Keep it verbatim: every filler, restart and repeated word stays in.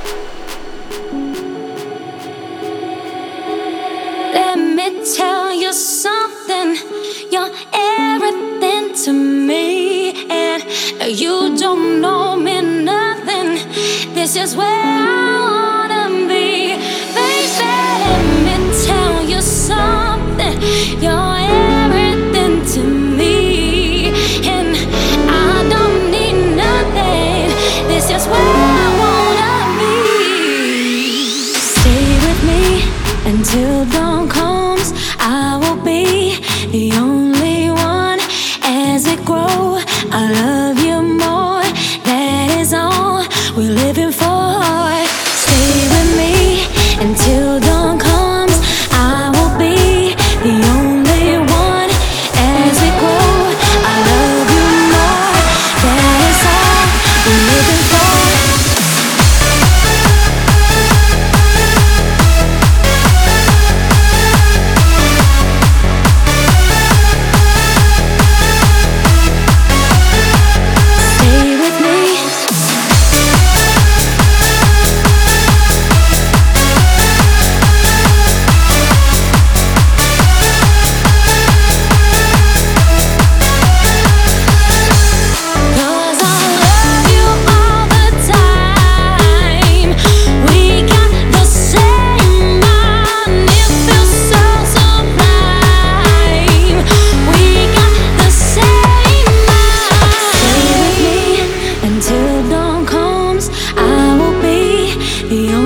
Let me tell you something. You're everything to me, and you don't know me nothing. This is where I wanna be, baby. Let me tell you something. You're everything to me, and I don't need nothing. This is where I wanna be. Stay with me until dawn comes. I will be the only one. As we grow, I love you more. That is all we're living for. Stay with me until dawn comes. I will be the only one. As we grow, I love you more. That is all we're living for. The